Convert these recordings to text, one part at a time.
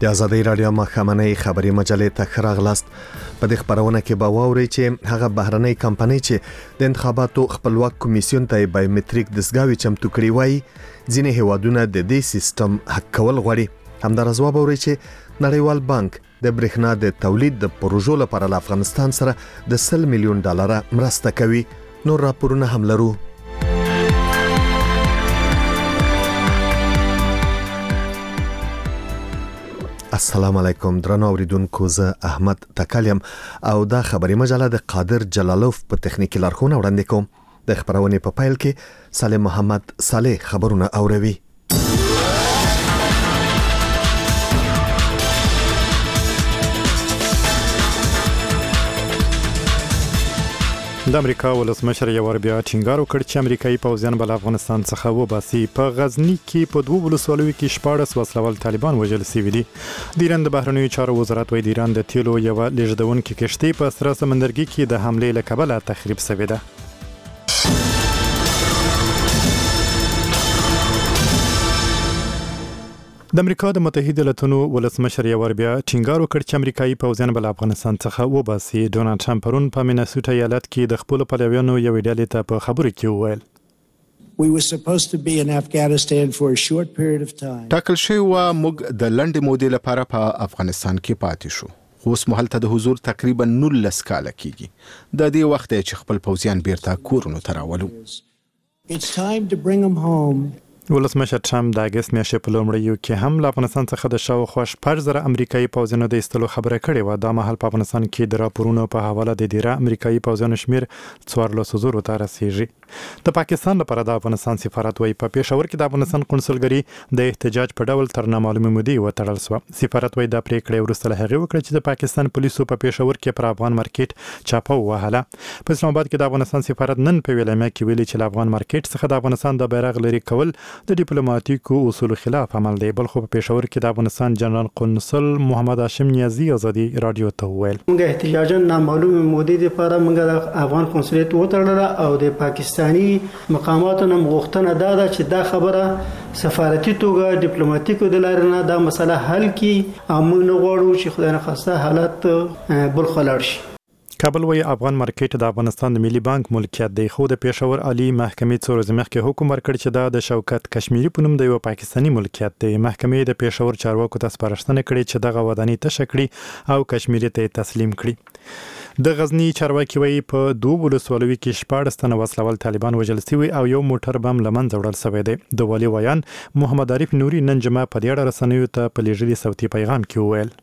د ازادي رادیو مخامنۍ خبري مجلې ته راغلاست. په دې خبرونه کې به واورئ چې هغه بهرنۍ کمپنۍ چې د انتخاباتو خپلواک کمیسیون ته بایومټریک دستګاوې چمتو کړي وای، ځینې هیوادونه د دې سیستم حق کول غواړي. همدارس واورئ چې نړیوال بانک د برېښنا د تولید د پروژو لپاره له افغانستان سره د 100 میلیون ډالر مرسته کوي. نور راپورونه هم لرو. السلام علیکم درنو اوریدونکو، زه احمد تکالیم او دا خبري مجله د قادر جلالوف په تخنیکی لارښوونه وړاندې کوم. د خبرونې په پیل کې سالم محمد صالح خبرونه اوروي. د امریکا ولسمشر یو ور بیا ټینګار وکړ چې امریکایي پوځیان بل افغانستان څخه وباسي. په غزنی کې په 2 ولسوالیو کې 14 وسلوال طالبان وژل شوي دي. د ایران د بهرنیو چارو وزارت وايي د ایران د تیلو یو لیږدونکې کشتۍ په سره سمندرګي کې د حملې له کبله تخریب شوې ده. د امریکا د متحده ایالاتونو ولسمشر یو ور بیا ټینګار وکړ چې امریکایي پوځیان بل افغانستان څخه وباسي. ډونالد ټرمپ پرون په مینیسوټا ایالت کې د خپل پلویانو یو ډلې ته په خبرو کې وویل We were supposed to be in Afghanistan for a short period of time. ټاکل شوی و موږ د لنډې مودې لپاره په افغانستان کې پاتې شو. خو اوس مهال ته د حضور تقریبا 19 کاله کېږي. د دې وخت چې خپل پوځیان بیرته کورونو ته راولو. It's time to bring them home. ولسمشر ټرمپ د اگست میاشتې په لومړیو کې هم له افغانستان څخه د شاوخوا 14,000 امریکایي پوځیانو د ایستلو خبره کړې وه. دا مهال په افغانستان کې د راپورونو په حواله د ډیره امریکایي پوځیانو شمیر 14,000 ته رسیږي. د پاکستان لپاره د افغانستان سفارت وايي په پېښور کې د افغانستان قونسلګري د احتجاج په ډول تر نامعلومې مودې وتړل شوه. سفارت وايي دا پریکړه وروسته له هغې وکړه چې د پاکستان پولیسو په پېښور کې پر افغان مارکیټ چاپه ووهله. په اسلام آباد کې د افغانستان سفارت نن په ویلامه کې ویلي چې له افغان مارکیټ څخه د افغانستان د بیرغ لري کول د ډیپلوماټیکو اصول خلاف عمل دی. بل خو په پېښور کې د افغانستان جنرال قونسل محمد هاشم نیازی ازادي رادیو ته وویل موږ احتجاجا نامعلومه مودې لپاره موږ د افغان قونسلیت وتړل او د پاکستاني مقاماتو نه مغوښتنه ده چې دا خبره سفارتي توګه ډیپلوماټیکو د لارې نه دا مسله حل کړي او موږ نه غواړو چې خدای نخواسته حالت بل خلاړ شي. کابل وايي افغان مارکیټ د افغانستان د ملي بانک ملکیت دی. خو د پېښور عالی محکمې څو ورځې مخکې حکم ورکړ چې دا د شوکت کشمیری په نوم د یو پاکستاني ملکیت دی. محکمې د پېښور چارواکو ته سپارښتنه کړې چې دغه ودانۍ تشه کړي او کشمیری ته تسلیم کړي. د غزنی چارواکي وايي په 2 ولسوالیو کې 14 تنه وسلوال طالبان وژل شوي او یو موټر بم له منځه وړل شوی دی. د والي ویان محمد عارف نوري نن جمعه په دې اړه رسنیو ته په لیږلي صوتي پیغام کې وویل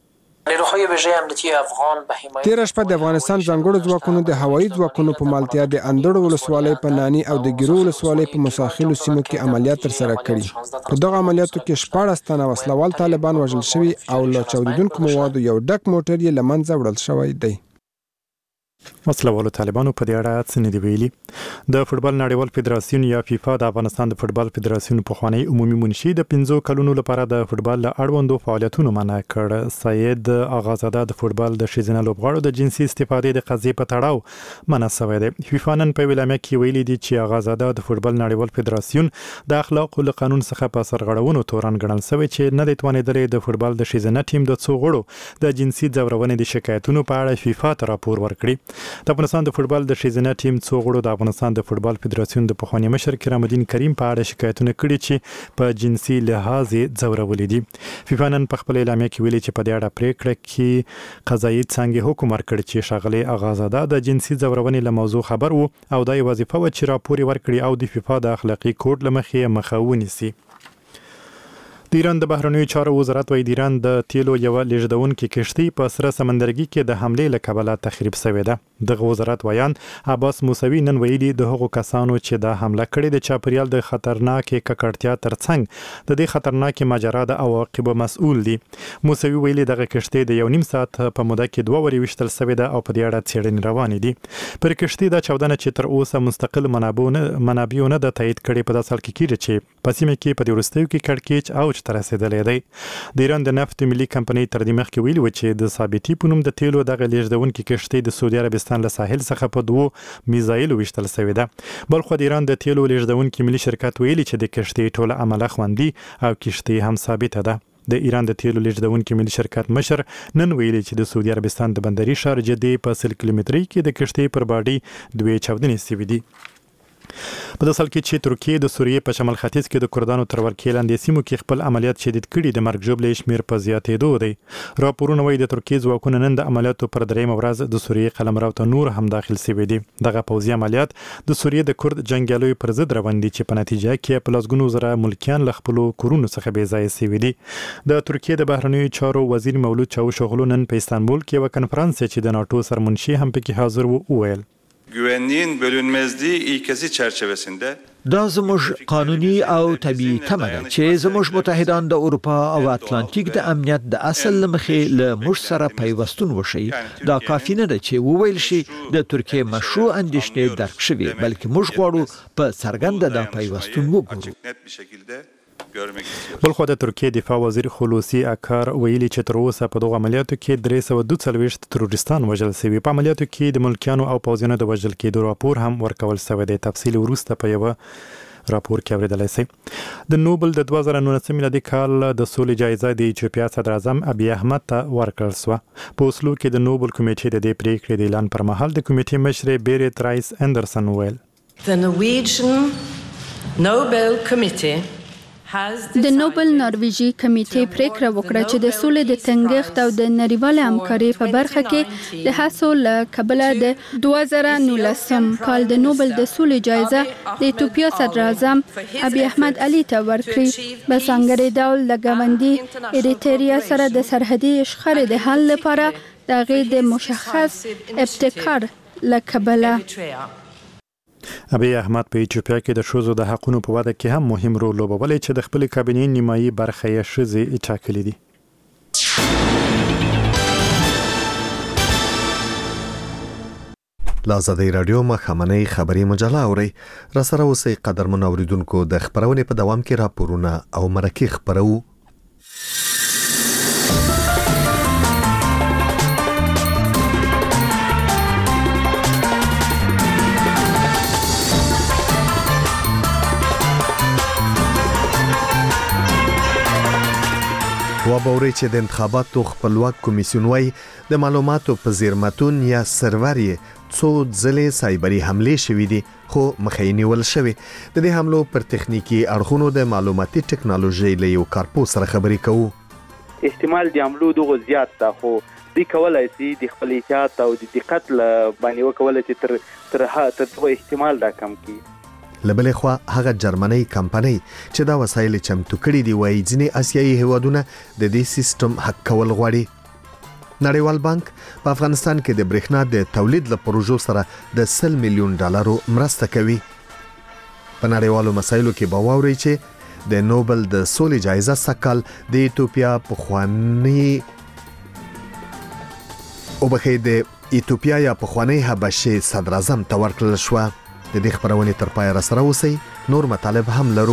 تیر شپه د افغانستان ځانګړو ځواکونو د هوایي ځواکونو په مالتیا د اندړو ولسوالۍ په نانی او د ګیرو ولسوالۍ په مساخلو سیمو کې عملیات ترسره کړي. په دغه عملیاتو کې 14 تنه وسلوال طالبان وژل شوي او له چاودیدونکو موادو یو ډک موټر یې له منځه وړل شوی دی. وسلوالو طالبانو په دې اړه څه نه دی ویلي. د فوټبال نړیوال فدراسیون یا فیفا د افغانستان د فوټبال فدراسیون پخوانی عمومي منشي د 15 کلونو لپاره د فوټبال له اړوندو فعالیتونو منع کړ. سید اغازاده د فوټبال د ښځینه لوبغاړو د جنسي استفادې د قضیې په تړاو منع شوی دی. فیفا نن په ویلامه کې ویلي دي چې اغازاده د فوټبال نړیوال فدراسیون د اخلاقو له قانون څخه په سرغړونو تورن ګڼل شوی چې نه دی توانېدلی د فوټبال د ښځینه ټیم د څو غړو د جنسي ځورونې د شکایتونو په اړه فیفا ته راپور ورکړي. د افغانستان د فوټبال د ښځینه ټیم څو غړو د افغانستان د فوټبال فدراسیون د پخوانی مشر کرام الدین کریم په اړه شکایتونه کړي چې په جنسي لحاظ ځورولې دي. فیفا نن په خپل اعلامیه کې ویلي چې په دې اړه پریکړه کې قضایي څانګې حکم ورکړ چې ښاغلی اغازاده د جنسي ځورونې له موضوع خبر وو او دا یې وظیفه وه چې راپور ورکړي او د فیفا د اخلاقي کوډ له مخې مخه ونیسي. د ایران د بهرنیو چارو وزارت وايي د ایران د تیلو یو لیږدونکې کشتۍ په سره سمندرګي کې د حملې له کبله تخریب شوې ده. دغه وزارت ویان عباس موسوي نن ویلي د هغو کسانو چې د حمله کړې د چاپریال د خطرناکې ککړتیا ترڅنګ د دې خطرناکې ماجرا د عواقبو مسؤل دي. موسوي ویلي دغه کشتۍ د 1.5 ساعت په موده کې 2 وارې ویشتل شوې ده او په دې اړه څېړنې روانې دي. پر کشتۍ دا چاودنه چې تر اوسه مستقل منابعو نه ده تایید کړې په داسې حال کې کېږي چې په سیمه کې په دې وروستیو کې کړکېچ اوج ته رسېدلی دی. د ایران د نفت ملي کمپنۍ تر دې مخکې ویلي و چې د ثابتي په نوم د تیلو دغه لیږدونکې کشتۍ د سعودي عربستان له ساحل څخه په 2 میزایلو ویشتل شوې ده. بل خو د ایران د تیلو لیږدونکې ملي شرکت ویلي چې د کشتۍ ټوله عمله خوندي او کشتۍ هم ثابته ده. د ایران د تیلو لیږدونکي ملي شرکت مشر نن ویلي چې د سعودي عربستان د بندري ښار جدې په 100 کیلومتري کې د کشتۍ پر باډي 2 چاودنې شوې دي. په داسې حال کې چې ترکیه د سوریې په شمال ختیځ کې د کردانو تر ولکې لاندې سیمو کې خپل عملیات شدید کړي د مرګ ژوبلې شمېر په زیاتېدو دی. راپورونه وایي د ترکیې ځواکونه نن د عملیاتو پر درېیمه ورځ د سوریې قلمرو ته نور هم داخل شوي دي. دغه پوځي عملیات د سوریې د کرد جنګیالیو پر ضد روان دي چې په نتیجه کې په لسګونو زره ملکیان له خپلو کورونو څخه بې ځایه شوي دي. د ترکیې د بهرنیو چارو وزیر مولود چاوشوغلو نن په استانبول کې یوه کنفرانس چې د ناټو سرمنشي هم پکې حاضر و وویل güvenliğin bölünmezliği ilkesi çerçevesinde دا زموږ قانوني او طبيعي تمه ده چې زموږ متحدان د اروپا او اتلانتیک د امنیت د اصل مخې له موږ سره پیوستون وشي. دا کافي نه ده چې وویل شي د ترکیې مشروع اندېښنې درک شوي، بلکې موږ غواړو په څرګنده دا پیوستون وګورو. بلخو د ترکیې دفاع وزیر خلوصي اکار ویلي چې تر اوسه په دغه عملیاتو کې 342 تروریستان وژل شوي. په عملیاتو کې د ملکیانو او پوځیانو د وژل کېدو راپور هم ورکول شوی دی. تفصیل وروسته په یوه راپور کې اوریدلی شئ. د نوبل د 2019 میلادي کال د سولې جایزه د ایتوپیا صدر اعظم ابي احمد ته ورکړل شوه. په اوسلو کې د نوبل کمیټې د دې پریکړې د اعلان پر مهال د کمیټې مشر بیریت رایس اندرسن وویل The Norwegian Nobel Committee د نوبل نارویجي کمیټې پریکړه وکړه چې د سولې د ټینګښت او د نړیوالې همکارۍ په برخه کې د هڅو له کبله د 2019 کال د نوبل د سولې جایزه د ایتوپیا صدر اعظم ابي احمد علي ته ورکړي. په ځانګړي ډول د ګاونډي اریتریا سره د سرحدي شخړې د حل لپاره د هغې د مشخص ابتکار له کبله. ابي احمد په ایتوپیا کې د ښځو د حقونو په وده کې هم مهم رول لوبولی چې د خپل کابینې نیمایي برخه یې ښځې ټاکلي دي. له ازادۍ راډیو ماښامنۍ خبري مجله اورئ. راسره اوسئ قدرمنو اوریدونکو. د خپرونې په دوام کې راپورونه او مرکې خپرو. وبوري چې د انتخاباتو خپلواک کمیسیون وايي د معلوماتو په زیرمتون یا سرور یې څو ځلې سایبري حملې شوې دي، خو مخې نیول شوې. د دې حملو پر تخنیکی اړخونو د معلوماتي ټکنالوژي له یو کارپوس سره خبرې کوو. احتمال د حملو دغه زیات ده، خو دوی کولای شي د خپل احتیاط او د دقت له باندې وکولای شي تر دغه احتمال دا کم کړي. لبلې خوا هغه جرمنۍ کمپنۍ چې دا وسایل چمتو کړي دي وایي ځینې آسیایي هیوادونه د دې سیستم حق کول غواړي. نړیوال بانک په افغانستان کې د برېښنا د تولید له پروژو سره د 100 میلیون ډالرو مرسته کوي. په نړیوالو مسایلو کې به واورئ چې د نوبل د سولې جایزه سږ کال د ایتوپیا پخوانی حبشې صدر اعظم ته ورکړل شوه. د دې خبرونې تر پای را سره اوسئ. نور مطالب هم لرو.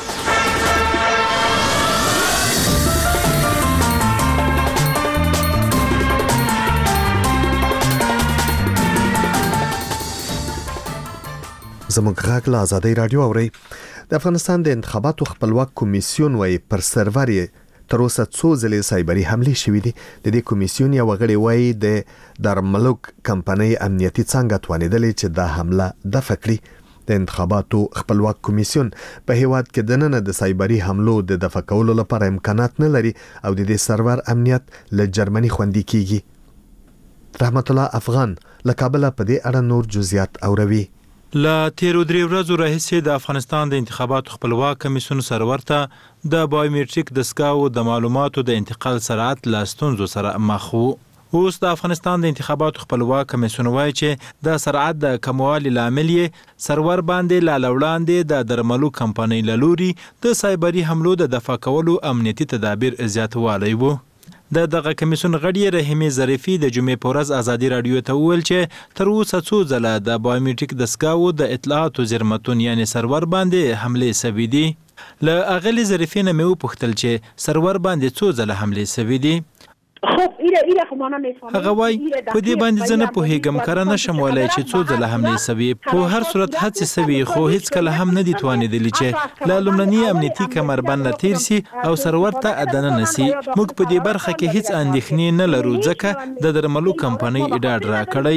زموږ غږ له ازادۍ راډیو اورئ. د افغانستان د انتخاباتو خپلواک کمیسیون وايي پر سرور یې تر اوسه څو ځلې سایبري حملې شوې دي. د دې کمیسیون یو غړی وايي د درملوک کمپنۍ امنیتي څانګه توانېدلې چې دا حمله دفع کړي. د انتخاباتو خپلواک کمیسیون په هیواد کې د نن د سایبري حملو د دفع کولو لپاره امکانات نه لري او د دې سرور امنیت له جرمني خوندي کیږي. رحمت الله افغان له کابل په دې اړه نور جزئیات اوروي. لا تیرو درې ورځو راهیسې د افغانستان د انتخاباتو خپلواک کمیسیون سرور ته د بایومټریک دستګاو د معلوماتو د انتقال سرعت له ستونزو سره مخ وو. اوس د افغانستان د انتخاباتو خپلواک کمیسیون وایي چې د سرعت د کموالي لامل یې سرور باندې لا وړاندې د درملو کمپنۍ له لوري د سایبري حملو د دفع کولو امنیتي تدابیر زیاتوالی وو. دغه کمیسیون غړي رحیمي ظریفي د جمعې په ورځ ازادي راډیو ته وویل چې تر اوسه څو ځله د بایومټریک دستګاو د اطلاعاتو زیرمتون یعنی سرور باندې حملې شوې دي. له اغلي ظریفي نه مې وپوښتل چې سرور باندې څو ځله حملې شوې دي. خب هغه وای په دې باندې زه نه پوهیږم کاره نشم ولای چې څو ځله حمله سوي په هر صورت هڅه سوي خو هیڅ کله هم نه دي توانیدلی چې لا لومړنی امنیتي کمربند تیر سي او سرور ته ادنه نسی موږ په دې برخه کې هیڅ اندېښنې نه لرو ځکه د درملو کمپنۍ اډاډ را کړی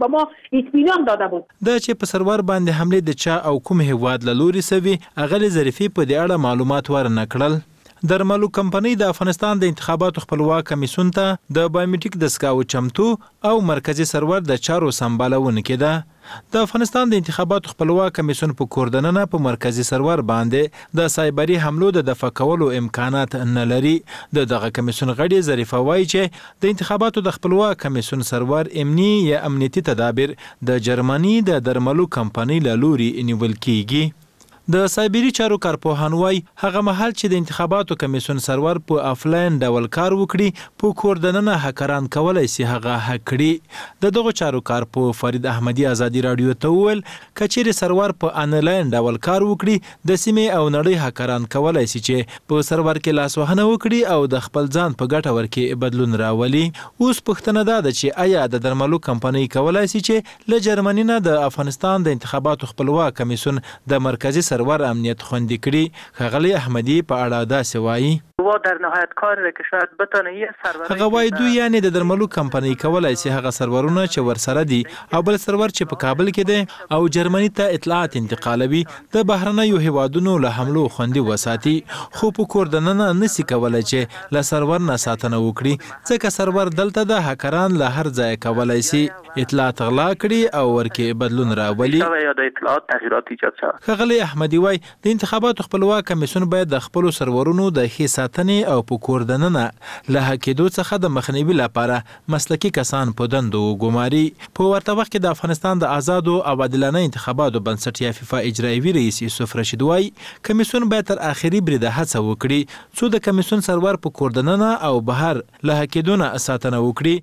دا چې په سرور باندې حمله د چا او کوم هیواد له لوري سوي اغلی ظریفي په دې اړه معلومات ورنکړل درملو کمپنۍ د افغانستان د انتخاباتو خپلواک کمیسیون ته د بایومټریک دستګاو چمتو او مرکزی سرور د چارو سمبالونکې ده د افغانستان د انتخاباتو خپلواک کمیسیون په کوردننه په مرکزی سرور باندې د سایبری حملو د دفع کولو امکانات نه لري دغه کمیسیون غړي ظریفه وایي چې د انتخاباتو د خپلواک کمیسیون سرور امنیتي یا امنیتي تدابیر د جرمني د درملو کمپنۍ له لوري نیول کیږي د سایبری چارو کارپوهان وای هغه مهال چې د انتخاباتو کمیسیون سرور په آفلاین ډول کار وکړي په کوردننه هکران کولای شي هغه هکړي دغه چارو کارپو فرید احمدی ازادي رادیو ته ویل کچېر سرور په انلاین ډول کار وکړي د سیمې او نړۍ هکران کولای شي چې په سرور کې لاسوهنه وکړي او د خپل ځان په ګټه ورکې بدلون راولي اوس پوښتنه ده چې آیا د درملو کمپنۍ کولای شي چې له جرمني نه د افغانستان د انتخاباتو خپلواک کمیسیون د مرکزی سرور امنیت خوندي کړي خغلی احمدی په اړه دا سوایي و در نهایت کاری را که شاید بتونه یه سرور هغه وای دوی یعنی د درملو کمپنۍ کولای شي هغه سرورونه چې ورسره دي او بل سرور چې په کابل کې دی او جرمني ته اطلاعات انتقالوي د بهرنیو هیوادونو له حملو خوندي وساتي خو په کوردننه نسی کولای چې له سرور نه ساتنه وکړي ځکه سرور دلته د هکران له هر ځای کولای شي اطلاعات غلا کړي او ورکې بدلون راولي یا د اطلاعات تغییرات ایجاد شوه خغلی احمدی وای د انتخاباتو خپلواک کمیسیون باید د خپل سرورونو د حساب او په کوردننه له هکېدو څخه د مخنیوي لپاره مسلکي کسان په دندو ګماري په ورته وخت کې د افغانستان د آزادو او عادلانه انتخاباتو بنسټ یا فیفا اجرایوي رئیس یوسف رشید وای کمیسیون باید تر اخري بریده هڅه وکړي څو د کمیسیون سرور په کوردننه او بهر له هکېدو نه ساتنه وکړي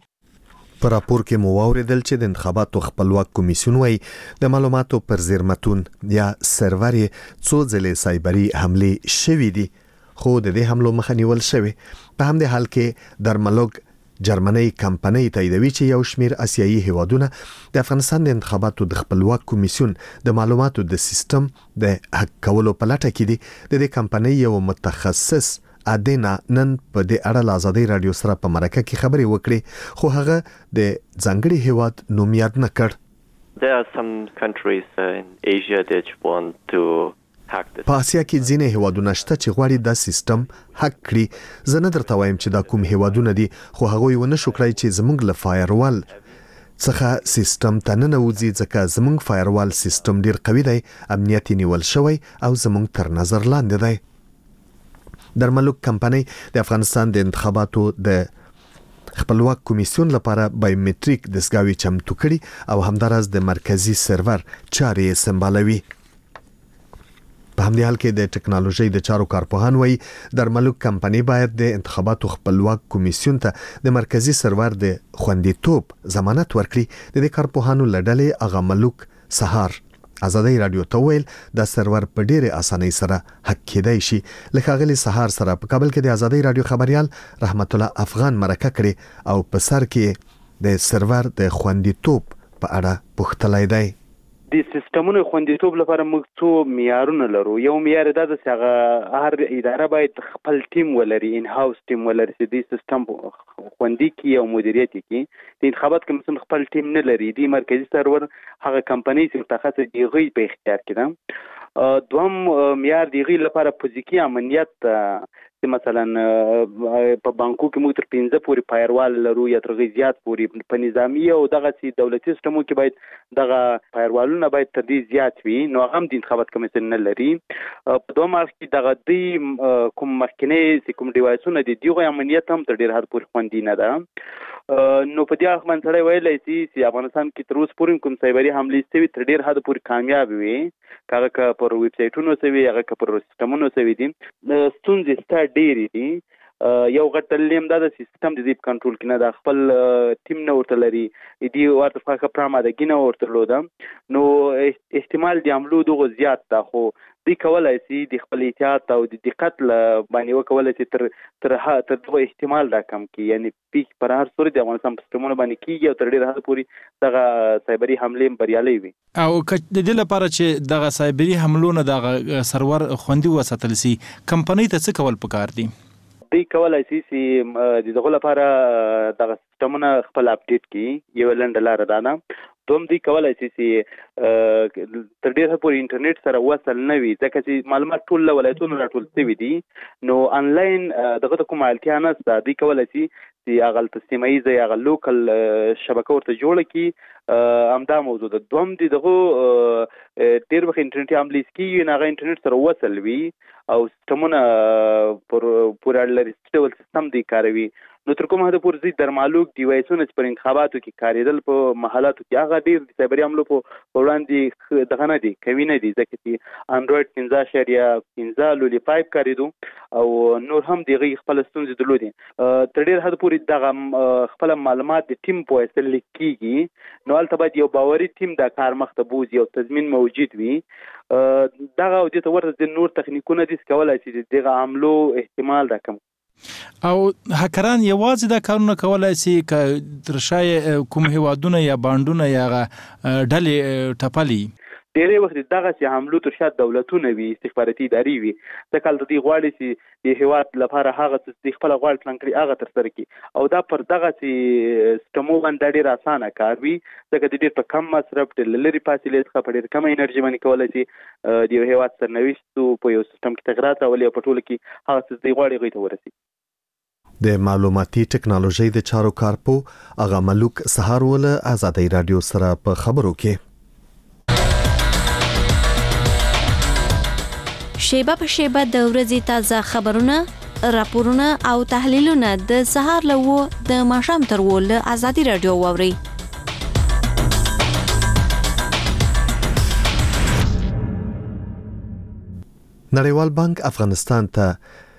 په راپور کې مو واوریدل چې د انتخاباتو خپلواک کمیسیون وای د معلوماتو پر زیرمتون یا سرور څو ځلې سایبری حمله شوې دي خو د دې حملو مخه نیول شوی په همدې حال کې درملوګ جرمني کمپنۍ تاییدوي چې یو شمیر آسیایي هیوادونه د افغانستان د انتخاباتو د خپلواک کمیسیون د معلوماتو د سیستم د هک کولو په لټه کې دي د دې کمپنۍ یو متخصص ادینا نن په دې اړه له ازادي رادیو سره په مرکه کې خبرې وکړي خو هغه د ځنګړي هیواد نوم یاد نه کړ There are some countries in Asia that want to په آسیا کې ځینې هیوادونه شته چې غواړي دا سیستم هک کړي زه نه درته وایم چې دا کوم هیوادونه دي خو هغوی ونه شو کړی چې زموږ له فایروال څخه سیستم ته ننوځي ځکه زموږ فایروال سیستم ډیر قوي دی امنیت نیول شوی او زموږ تر نظر لاندې دی درملوک کمپنۍ د افغانستان د انتخاباتو د خپلواک کمیسیون لپاره بایومټریک دستګاوې چمتو کړي او همداراز د مرکزی سرور چارې سمبالوي په همدې حال کې د ټکنالوژي د چارو کارپوهان وایي درملوک کمپنۍ باید د انتخاباتو خپلواک کمیسیون ته د مرکزی سرور د خوندیتوب ضمانت ورکړي د دې کارپوهانو لړلې اغه ملک سهار ازادي رادیو ته ویل د سرور په ډېره اسانۍ سره حق کېدای شي لکه غلي سهار سره په کابل کې د ازادي رادیو خبريال رحمت الله افغان مرکه کړي او په سر کې د سرور د خوندیتوب په اړه پوښتلای دی د سیستمونو خوندیتوب لپاره موږ څو معیارونه لرو یو معیار دا د هر اداره باید خپل ټیم ولري ان هاوس ټیم ولري چې د سیستم خوندي کی او مدیریت کی د انتخابات کمیسیون خپل ټیم نه لري د مرکزی سرور هغه کمپنۍ چې متخصص دیغي په اختیار کړي دوم معیار دیغي لپاره فزیکی امنیت چې مثلا په بانکو کې موږ تر 15 پورې فایروال لرو یا تر زیات پورې په نظامی او دغه سي دولتي سیستمو کې باید دغه فایروالونه باید تر دې زیات وي نو هم د انتخابات کمیسیون نه لري په دوه مارچ کې دغه د کوم مخکنی کوم ډیوایسونه دي دیغه امنیت هم تر ډیر حد پورې خوندي نه ده نو په دې اړه من سره ویلای چې افغانستان کې تر اوسه پورې کوم سایبری حمله سوي تر ډیر حد پورې کامیاب وي هغه که پر ویب سایټونو سوي هغه که پر سیستمونو سوي دي ستونزې ډېرې دي یو غټ دلیل دا د سیستم د دې کنټرول کنه د خپل ټیم نه ورته لري دی ورته فقط پرامادګی نه ورته لوده نو احتمال د عملو دغه زیات ده خو دی کولای شي د خپل احتیاط او د دقت باندې وکولای شي تر دغه احتمال را کم کی یعنی پیک پر هر صورت د افغانستان په سیستمونو باندې کیږي او تر ډیره حد پورې دغه سایبری حمله بریالي وي او د دې لپاره چې دغه سایبری حملو نه دغه سرور خوندي وساتل سي کمپنۍ ته څه کول پکار دي دی کولای شي چې دغه لپاره دغه سیستمونه خپل اپډیټ کی یو لنډ لار ده نه دوم دی کولای شي چې تر ډیره پورې انټرنیټ سره وصل نه وي ځکه چې معلومات ټول ولایتونو راټول شوي دي نو انلاین دغه کوم اړتیا نشته دی کولای شي چې هغه تسلیمایي هغه لوکل شبکه ورته جوړه کی همدا موضوع ده دوم دی دغه ډیر وخت انټرنیټ عملیس کیږي نه هغه انټرنیټ سره وصل وي او سیستمونه پورا لري ډول سیستم دی کاروي نو تر کومه حد پورې درمالوک ډیوایسونه چې پر انتخاباتو کې کاریدل په محلاتو کې هغه ډیر د سایبری حملو په وړاندې دغه نه دي کوي نه دي ځکه چې انډراید 15.15 کاریدو او نور هم دغه خپل ستونزې درلودي تر ډیر حد پورې دغه خپل معلومات د ټیم په وسیله لیکيږي نو البته باید یو باوري ټیم د کار مخته بوزي او تضمین موجود وي دغه او د ورته نور تخنیکونه دي کولای شي دغه عملو احتمال دا کم او هکران یوازې دا کارونه کولای شي ک ترشای کوم هوادونه یا باندونه یا ډلې ټپلي ډېرې وخت دغه چې حملو تر شا دولتونه وي استخباراتي ادارې وي ځکه د دې غواړي چې د هیواد لپاره هغه چې خپل غواړي پلان کړي هغه تر سره کړي او دا پر دغه چې سیستمو باندې ډېر اسانه کار وي ځکه د ډېر په کم مصرف د لری فاصلې څخه په ډېر کم انرژي باندې کولای شي د هیواد سرنوشت په یو سیستم کې تغیرات راولي او په ټوله کې هغه چې غواړي غوښته ورسي د معلوماتي ټکنالوژي د چارو کارپو اغا ملک سهار ول آزادۍ رادیو سره په خبرو کې شیبه په شیبه د ورځې تازه خبرونه راپورونه او تحلیلونه د سهار له د ماښام تر ول آزادۍ رادیو واوري نړیوال بانک افغانستان ته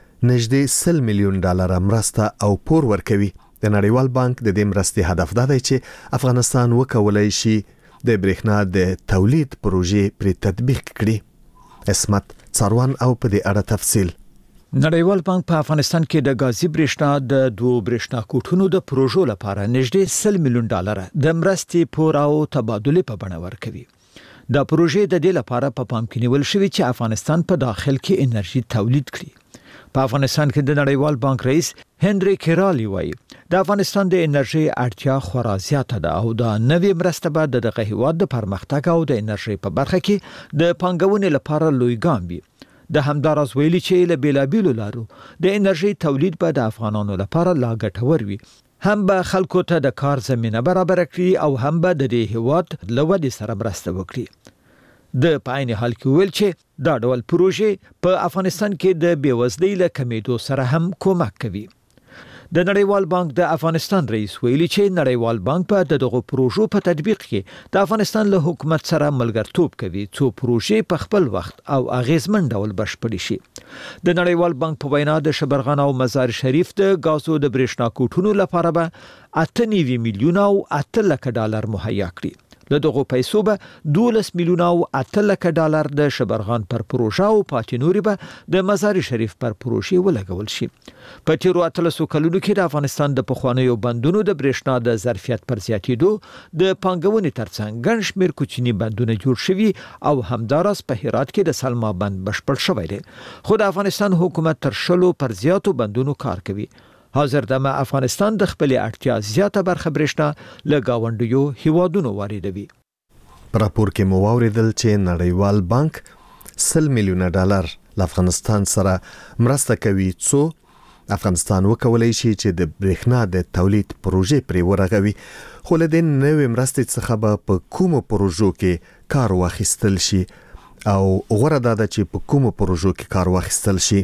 نږدې 100 میلیون ډالر مرسته او پور ورکوي د نړیوال بانک د دې مرستې هدف دا دی چې افغانستان وکولای شي د برېښنا د تولید پروژې پر تطبیق کړي اسمت څاروان او په دې اړه تفصیل نړیوال بانک په افغانستان کې د غازی برېښنا د دوه برېښنا کوټونو د پروژو لپاره نږدې 100 میلیون ډالر د مرستې پور او تبادله په بڼه ورکوي دا پروژې د دې لپاره په پام کې نیول شوی چې افغانستان په داخل کې انرژي تولید کړي په افغانستان کې د نړیوال بانک رئیس هنري کیرالی وایي د افغانستان د انرژي اړتیا خورا زیاته ده او دا نوې مرسته به دغه هیواد د پرمختګ او د انرژي په برخه کې د پانګونې لپاره لوی ګام وي د همدارس ویلي چې له بیلابیلو لارو د انرژي تولید به د افغانانو لپاره لا ګټور وي هم به خلکو ته د کار زمينه برابر کړي او هم به د دې هیواد لودي سره مرسته وکړي د پاین حال کې ویل چې دا ډول پروژې په افغانستان کې د بیوزلۍ له کمیدو سره هم کومک کوي د نړیوال بانک د افغانستان رئیس ویلي چې نړیوال بانک په دغه پروژو په تطبیق کې د افغانستان له حکومت سره ملګرتوب کوي څو پروژې په خپل وخت او اغیزمن ډول بشپړې شي د نړیوال بانک په وینا د شبرغان او مزار شریف د غازو د برېښنا کوټونو لپاره به 8 میلیون او 8 لک ډالر مهیا کړي له دغه پیسو به 12 میلیون او 8 لک ډالر د شبرغان پر پروژه او پاتینوري به د مزار شریف پر پروژې ولګول شي په تیرو 13 کلونو کې د افغانستان د پخوانیو بندونو د برېښنا د ظرفیت پر زیاتېدو د پانګونې ترڅنګ ګڼ شمېر کوچني بندونه جوړ شوي او همدارس په هرات کې د سلما بند بشپړ شوی دی خو د افغانستان حکومت تر شلو پر زیاتو بندونو کار کوي حاضر دمه افغانستان د خپل اړتیا زیاته برخه برېښنا له گاونډیو هیوادونو واردوي پر راپور کې مو واوریدل چې نړیوال بانک 100 میلیون ډالر له افغانستان سره مرسته کوي څو افغانستان وکولای شي چې د برېښنا د تولید پروژې پرې ورغوي خو له دې نوې مرستې څخه به په کومو پروژو کې کار واخیستل شي او غوړه ده چې په کومو پروژو کې کار واخیستل شي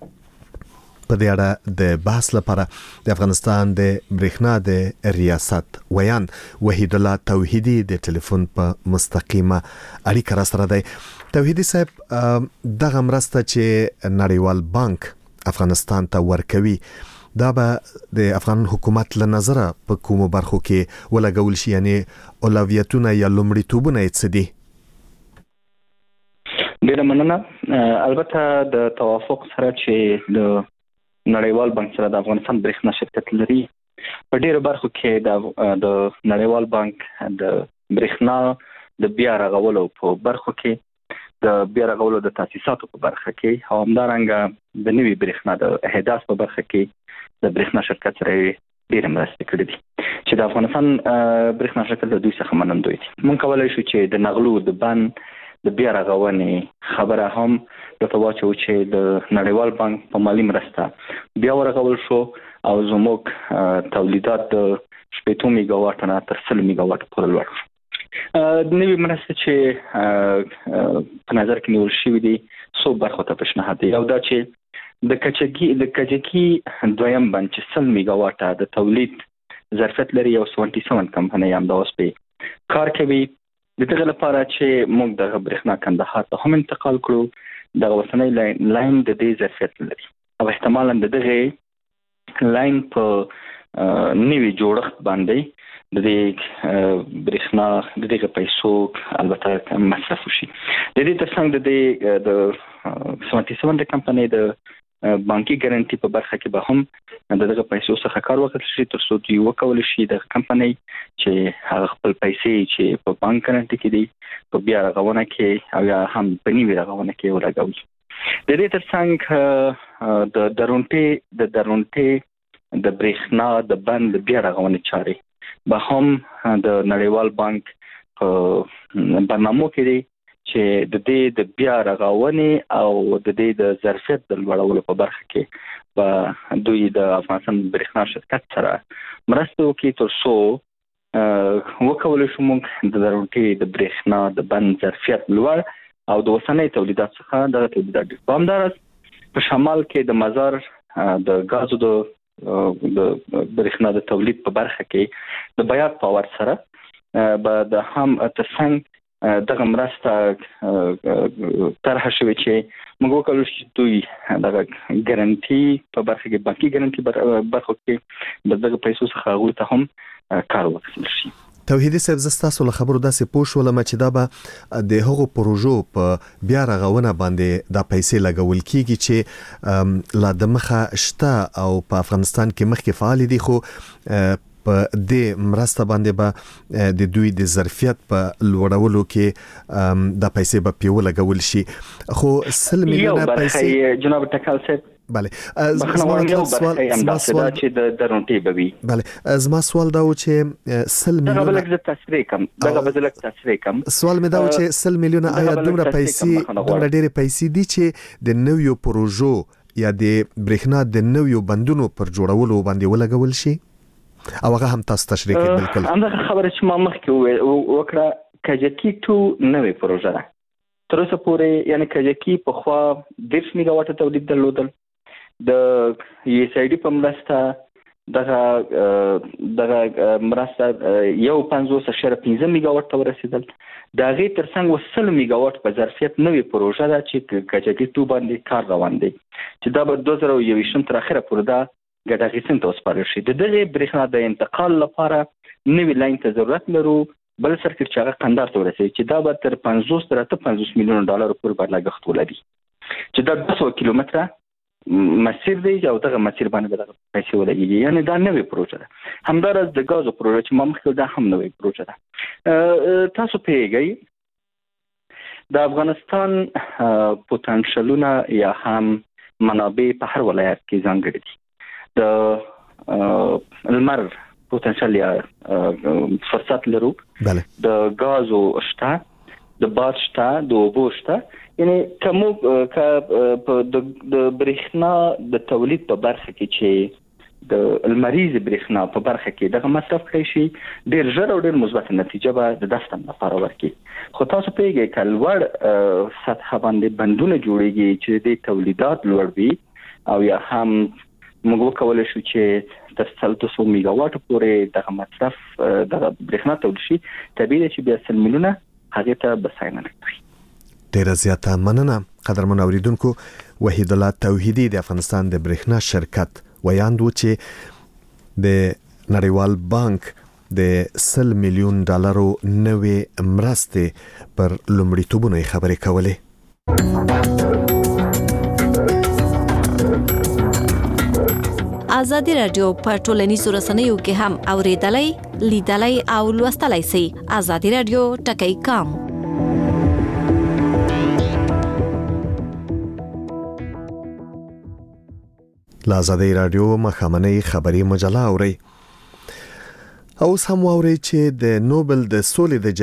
په دې اړه د بحث لپاره د افغانستان د برېښنا د ریاست ویان وحید الله توحیدی د ټلیفون په مستقیمه اړیکه را سره دی توحیدی صاحب دغه مرسته چې نړیوال بانک افغانستان ته ورکوي دا به د افغان حکومت له نظره په کومو برخو کې ولګول شي یعنی اولویتونه یا لومړیتوبونه یې څه دي؟ ډیره مننه. البته د توافق سره چې د نړیوال بانک سره د افغانستان برېښنا شرکت لري په ډیرو برخو کې د نړیوال بانک د برېښنا د بیا رغولو په برخو کې د بیا رغولو د تاسیساتو په برخه کې او همدارنګه د نوي برېښنا د احداث په برخه کې د برېښنا شرکت سره ډیره مرسته کړې دي چې د افغانستان برېښنا شرکت د دوی څخه منندوی دي. موږ کولای شو چې د نغلو د بند د بیا رغونې خبره هم د واچو چې د نړیوال بانک په مالی مرسته بیا ورغول شو او زموږ تولیدات د 8 میگاواټ نه تر 100 میگاواټ پورې لوړ شو. د نوې مرسته چې په نظر کې نیول شوې دي څو برخو ته پیشنهاد دي. یو دا چې د کجکی دویم بند چې 100 میگاواټ د تولید ظرفیت لري او 77 کمپنۍ هم دا اوس په کار کوي. د دغه لپاره چې موږ د برېښنا کندهار ته هم انتقال کړو د وسنۍ لاین د دې ظرفیت لري او احتمالاً د دغه لاین په نوي جوړښت باندې د دې برېښنا د دغه پیسو البته مصرف شي. د دې ترڅنګ د 77 کمپنۍ د بانکي ګارانټي په برخه کې به هم دغه پیسو څخه کار وکړل شي تر څو دوی وکول شي د کمپنۍ چې هغه خپل پیسې چې په بانک ګارانټي کې دي په بیا رغونه کې او یا هم په نیوي رغونه کې ولګوي. د دې ترڅنګ د درونټي د برېښنا د بند بیا رغونه چارې به هم د نړیوال بانک په برنامو کې دي چې د دې د بیا رغونې او د دې د ظرفیت د لوړولو په برخه کې په دوی د افغانستان برېښنا شرکت سره مرسته وکړي تر څو وکولای شو موږ د درونټي د برېښنا د بند ظرفیت لوړ او د وسنۍ تولیدات څخه د تولیدات ډېر همدارس په شمال کې د مزار د غازو د برېښنا د تولید په برخه کې د بیات پاور سره به د هم ترڅنګ دغه مرسته طرح شوې چې موږ وکړو چې دوی دغه ګارانټي په برخه کې بانکي ګارانټي برخه کې دغه پیسو څخه غوښتل ته هم کار وکړل شي. توحیدي صاحب زستاسو له خبرو داسې پوه شولم چې دا به د هغو پروژو په بیا رغونه باندې د پیسې لګول کیږي چې لا د مخه شته او په افغانستان کې مخکې فعال دي خو په دې مرسته باندې به د دوی د ظرفیت په لوړولو کې د پیسې به پیول لګول شي. خو 100 میلیونه پیسې جناب ټکال صاحب بله زما سوال چې د درونټي بوي بله زما سوال دا و چې 100 میلیونه دغه بلک تصریح کم سوال مې دا و چې 100 میلیونه آیا دومره پیسې دومره ډېرې پیسې دي چې د نویو پروژو یا د برېښنا د نویو بندونو پر جوړولو باندې ولګول شي او هغه هم تاسو تشریح کړئ؟ بالکل همدغه خبره چې ما مخکې وکړه کجکی 2 نوې پروژه ده تر اوسه پورې یعنی کجکی په خوا 10 میگاواټ تولید درلودل د USAID په مرسته دغه مرسته 1.5 میگاواټ ته ورسېدل. د هغې ترڅنګ 100 میگاواټ په ظرفیت نوې پروژه ده چې کجکی 2 باندې کار روان دی چې دا به 2021 تر اخره پورې دا ګټه اخیستنې ته وسپارل شي. د دغه برېښنا د انتقال لپاره نوې لاین ته ضرورت لرو بل سرکټ چې هغه قندهار ته ورسوي چې دا به تر 50 تر 50 میلیون ډالر پورې باندې لګښت ولري چې دا 200 کیلومتره مسیر دی او دغه مسیر باندې دغه پیسې ولګي. یعنی دا نوې پروژه ده. همدارس د غازو پروژه چې ما مخکې دا هم نوې پروژه ده. تاسو پیږئ د افغانستان پوتنشلونه یا هم منابع په هر ولایت کې ځانګړي دي. د المر پوتنشل یا فرصت لرو د غازو شته د باد شته د اوبو شته یعنی کومو د برېښنا د تولید په برخه کې چې د المریز برېښنا په برخه کې دغه مصرف کړی شي ډېر ژر او ډېر مثبت نتیجه به د دستم لپاره ورکړي. خو تاسو پیږئ چې لوړ سطح باندې بندونه جوړیږي چې د تولیدات لوړ وي او یا هم موږ وکولای شو چې تر 300 میگاواټ پورې دغه مصرف دغه برېښنا تولید شي طبیعي چې بیا 100 میلیونه هغه ته بساینه کوي. ډیره زیاته مننه. قدرمن اوریدونکو، وحید الله توحیدی د افغانستان د برېښنا شرکت ویاندو چې د نړیوال بانک د $100 میلیون نوې مرستې پر لومړیتوبونو خبرې کولې. ازادي رادیو په ټولنیزو رسنیو کې هم اوریدلای، لیدلای او لوستلای شئ. ازادي رادیو ټکی کام. له ازادي رادیو مخامنۍ خبري مجله اوري. اوس هم اوري چې د نوبل د سولې د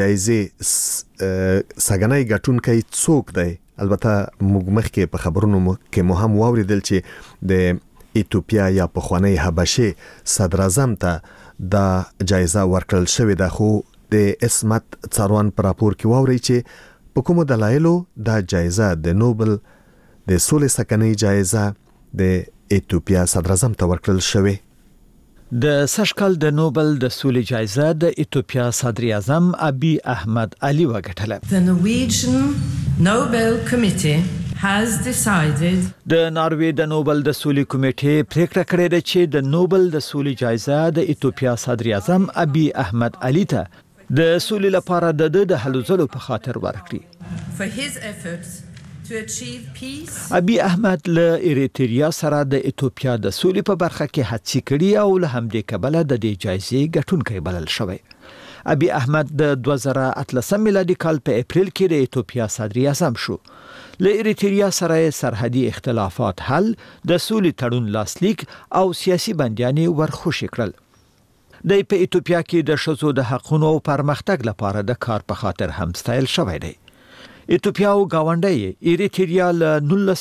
جایزې سګنای ګټونکي څوک دی. البته موږ مخکې په خبرونو کې مو هم واوریدل چې د ایتوپیا یا پخوانی حبشه صدر اعظم ته دا جایزه ورکړل شوې ده، خو د اسمت څاروان پر راپور کې واوري چې په کومو دلایلو دا جایزه د نوبل د سولې سګنای جایزه د ایتوپیا صدر اعظم ته ورکړل شوې. د سشکال د نوبل د سولې جایزه د ایتوپیا صدر اعظم ابي احمد علي وګټله. The Norwegian Nobel Committee has decided د ناروې د نوبل د سولې کمیټې پریکړه کړې ده چې د نوبل د سولې جایزه د ایتوپیا صدر اعظم ابي احمد علي ته د سولې لپاره د هلو ځلو په خاطر ورکړي. for his efforts to achieve peace. ابي احمد له ایریتریا سره د ایتوپیا د سولې په برخه کې هڅې کړې او له همدې کبله د دې جایزې ګټونکی بلل شوی. ابي احمد د 2013 میلادي کال په اپریل کې د ایتوپیا صدر اعظم شو. له ایریتریا سره سرحدي اختلافات حل، د سولې تړون لاسلیک او سیاسي بندیانې ورخوشي کړل. د په ایتوپیا کې د ښځو د حقوقو او پرمختګ لپاره د کار په خاطر هم ستایل شوی دی. ایتوپیا او گاونډي ایریتریا له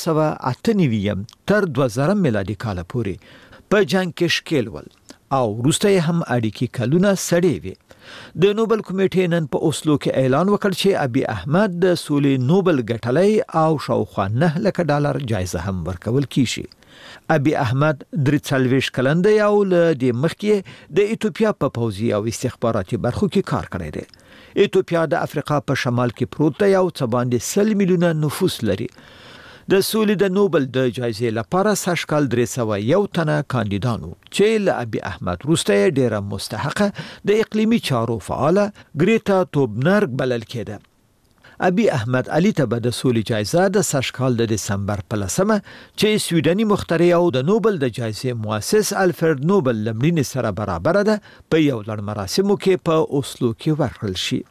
1998 تر 2000 میلادي کال پورې په جنگ کې ښکیل ول او وروسته هم اړیکې کلونه سړې وي. د نوبل کمیټې نن په اوسلو کې اعلان وکړ چې ابي احمد د سولې نوبل ګټلې او شاوخوا $9 لک جایزه هم ورکول کیږي. ابي احمد 43 کلن دی او له دې مخکې د ایتوپیا په پوځي او استخباراتي برخو کې کار کړی دی. ایتوپیا د افریقا په شمال کې پروت دی او څه باندې 100 میلیونه نفوس لري. د سولې د نوبل د جایزې لپاره سشکال 301 تنه کاندیدانو چې له ابي احمد وروسته ډیره مستحقه د اقلیمي چارو فعاله ګریتا توبنرګ بلل کېده. ابي احمد علي ته د سولې جایزه د سشکال د دسمبر په 10 چې سویډني مخترع او د نوبل د جایزې مؤسس الفرد نوبل لمړینې سره برابر ده په یو لړ مراسمو کې په اوسلو کې ورکړل شي.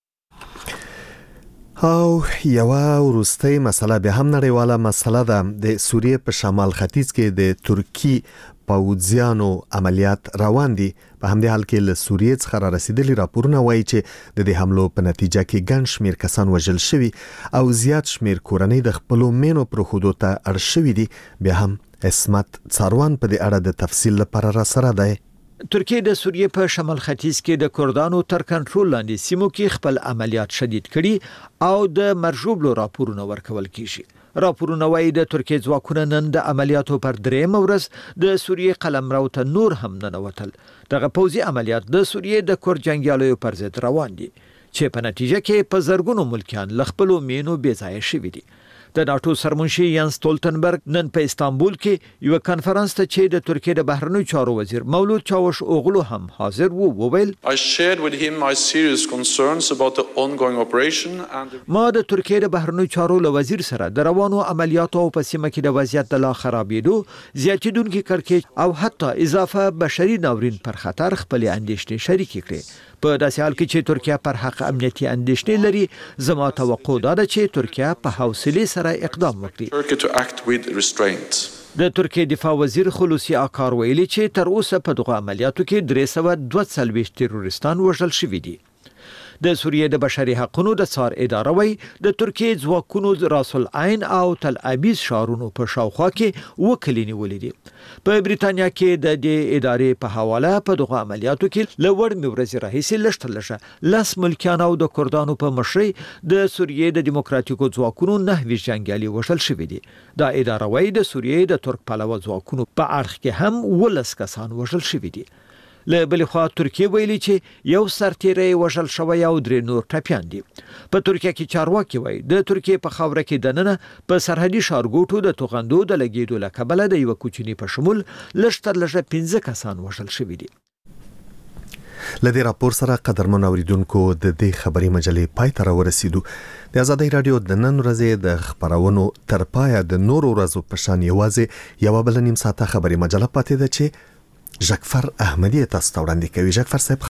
او یو وروستۍ مسله به هم نړیواله مسله ده. د سوریې په شمال ختیځ کې د ترکی پوځیانو عملیات روان دي. په همدې حال کې له سوریې څخه را رسیدلي راپورونه وایي چې د دې حملو په نتیجه کې ګڼ شمېر کسان وژل شوي او زیات شمېر کورنۍ د خپلو مینو پرېښودو ته اړ شوي دي. بیا هم اسمت څاروان په دې اړه د تفصیل لپاره را سره دی. ترکیه د سوریې په شمال ختیځ کې د کردانو تر کنټرول لاندې سیمو کې خپل عملیات شدید کړي او د مرجوبلو راپورونه ورکول کیږي. راپورونه وايي د ترکیه ځواکونه نن د عملیاتو پر درېم ورځ د سوریې قلمرو ته نور هم ننوتل. دغه پوځي عملیات د سوریې د کورد جنگیالیو پر ضد روان دي چې په نتیجه کې په زرګونو ملکیان له خپلو مینو بې ځایه شوي دي. د ناتو سرمنشي یانس ستولتنبرګ نن په استانبول کې یو کانفرنس ته چې د ترکیه د بهرنیو چارو وزیر مولود چاوش اوغلو هم حاضر وو وویل I shared with him my serious concerns about the ongoing operation and ما د ترکیه د بهرنیو چارو له وزیر سره د روانو عملیاتو او په سیمه کې د وضعیت د لا خرابېدو زیاتیدونکو کړکېچ او حتی اضافه بشري ناورین پر خطر خپل اندېښنې شریکې کړې. په داسې حال کې چې ترکیه پر حق امنیتي اندېښنې لري، زما توقع ده چې ترکیه په حوصله سره اقدام وکړي. د ترکیه دفاع وزیر خلوصي آکار ویلي چې تر اوسه په دغه عملیاتو کې 342 تروریستان وژل شوي دي. د سوریې د بشري حقوقو د څار اداره وایي د ترکیې ځواکونو راس العین او تل ابیز ښارونو په شاوخوا کې وکړي نیولې دي. په بریتانیا کې د دې ادارې په حواله په دغه عملیاتو کې لوړ میورزي راهیسي لشتلشه لاس ملکیان او د کردانو په مشرۍ د سوریې د دیموکراتیکو ځواکونو 9 جنگیالي وژل شوي دي. دا اداره وایي د سوریې د ترک پلوه ځواکونو په اړخ کې هم 12 کسان وژل شوي دي. له بل خوا ترکیه ویلي چې یو سرتیری وژل شوی او 3 نور ټپیان دي. په ترکیه کې چارواکي وایي د ترکیه په خاوره کې دننه په سرحدي ښارګوټو د توغندو د لګیدو له کبله د یو کوچني په شمول لږ تر لږه 15 کسان وژل شوي دي. لدې راپور سره قدرمن اوریدونکو د دې خبري مجلې پای ته ورسېدو. د آزادۍ رادیو د نن ورځې د خبرونو تر پایه د نورو ورځو په شان یوازې یو بل نیم ساعته خبري مجله پاتې ده چې ژکفر احمدی تاسو ته وړاندې کوي. ژکفر صاحب